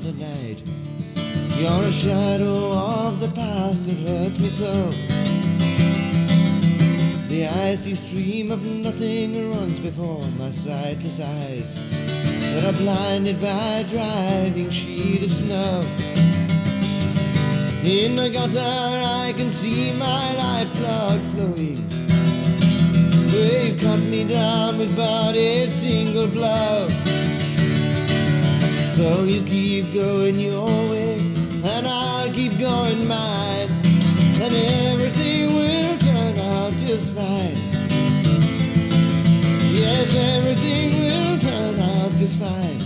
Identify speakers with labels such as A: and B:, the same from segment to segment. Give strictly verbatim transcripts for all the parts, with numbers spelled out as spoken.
A: the night. You're a shadow of the past that hurts me so. The icy stream of nothing runs before my sightless eyes that are blinded by a driving sheet of snow. In the gutter I can see my lifeblood flowing. They've cut me down with but a single blow. So you keep going your way, and I'll keep going mine, and everything will turn out just fine. Yes, everything will turn out just fine.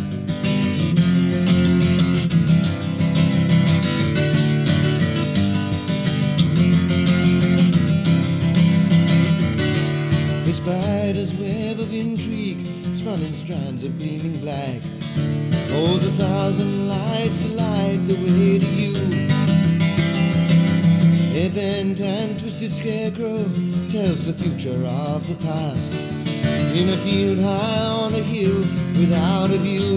A: The spider's web of intrigue, spun in strands of gleaming black, holds a thousand lights that light the way to you. A bent and twisted scarecrow tells the future of the past, in a field high on a hill without a view.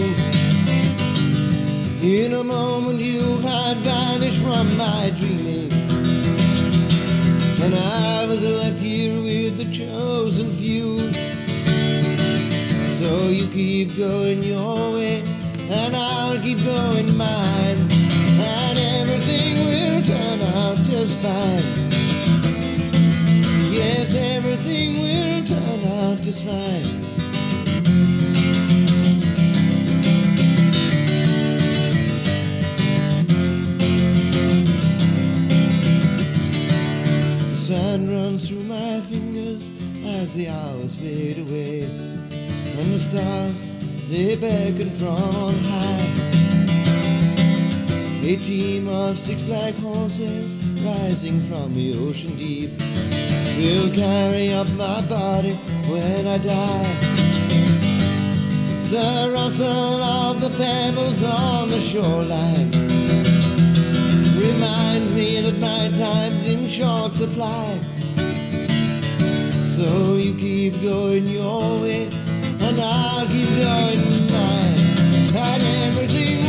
A: In a moment you had vanished from my dreaming, and I was left here with the chosen few. So you keep going your way, and I'll keep going mine, and everything will turn out just fine. Yes, everything will turn out just fine. The sand runs through my fingers as the hours fade away, and the stars, they beckon from on high. A team of six black horses rising from the ocean deep will carry up my body when I die. The rustle of the pebbles on the shoreline reminds me that my time's in short supply. So you keep going your way, and I'll keep going mine, and everything